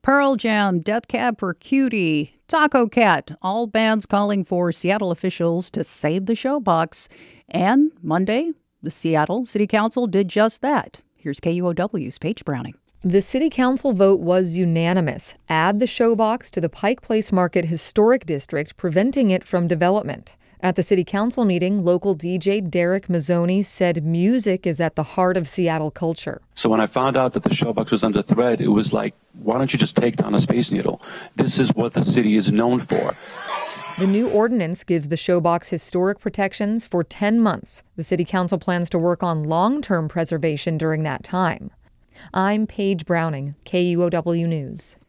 Pearl Jam, Death Cab for Cutie, Taco Cat, all bands calling for Seattle officials to save the Showbox. And Monday, the Seattle City Council did just that. Here's KUOW's Paige Browning. The City Council vote was unanimous. Add the Showbox to the Pike Place Market Historic District, preventing it from development. At the City Council meeting, local DJ Derek Mazzoni said music is at the heart of Seattle culture. So when I found out that the Showbox was under threat, it was like, why don't you just take down a Space Needle? This is what the city is known for. The new ordinance gives the Showbox historic protections for 10 months. The City Council plans to work on long-term preservation during that time. I'm Paige Browning, KUOW News.